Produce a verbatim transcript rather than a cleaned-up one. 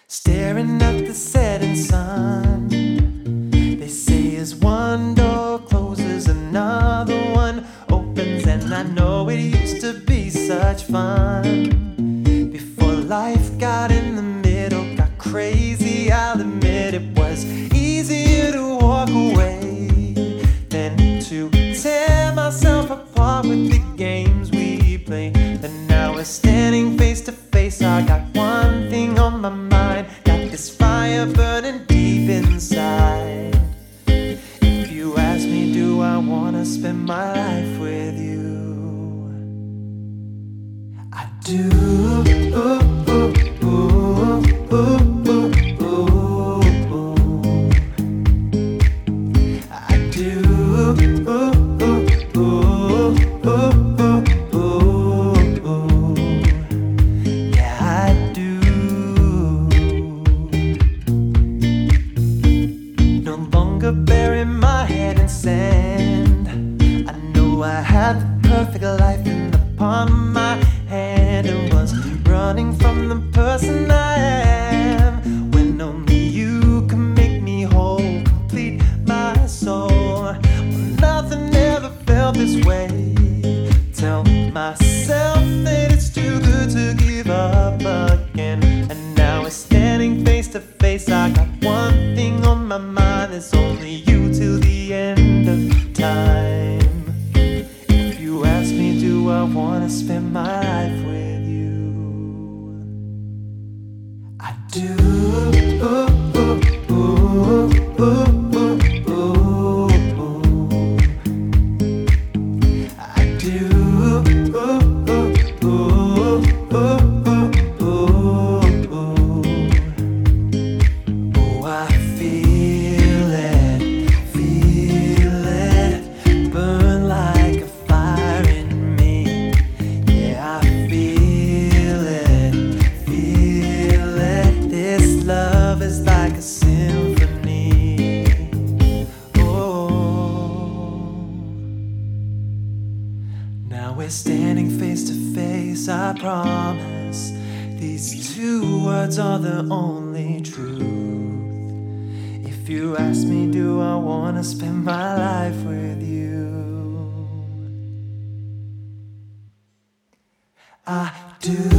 staring at the setting sun. They say as one door closes, another one opens, and I know it used to be such fun. Before life got in the middle, got crazy, I'll admit it was easier to walk away than to tear myself apart with the games we play. But now we're standing face to face, I got one thing on my mind, got this fire burning deep inside. If you ask me, do I wanna spend my life with you? I do. Ooh, ooh, ooh, ooh, ooh, ooh, ooh. I do. Ooh, ooh, ooh, ooh, ooh, ooh, ooh. Yeah, I do. No longer bury my head in sand. I know I had the perfect life in the palm of my hand, and was running from the person I am, when only you can make me whole, complete my soul. Well, nothing ever felt this way. Tell myself that it's too good to give up again, and now we're standing face to face. I got one thing on my mind, it's only you till the end of time. If you ask me, do I wanna spend my life with you? I do. Ooh, ooh, ooh, ooh, ooh, ooh, ooh. I do. Ooh, ooh, ooh, ooh, ooh, ooh, ooh. Oh, I feel it, feel it, burn like a fire in me. Yeah, I feel it, feel it. This love is like a symphony. Oh, now we're standing face to face, I promise. These two words are the only truth. If you ask me, do I wanna spend my life with you? I do.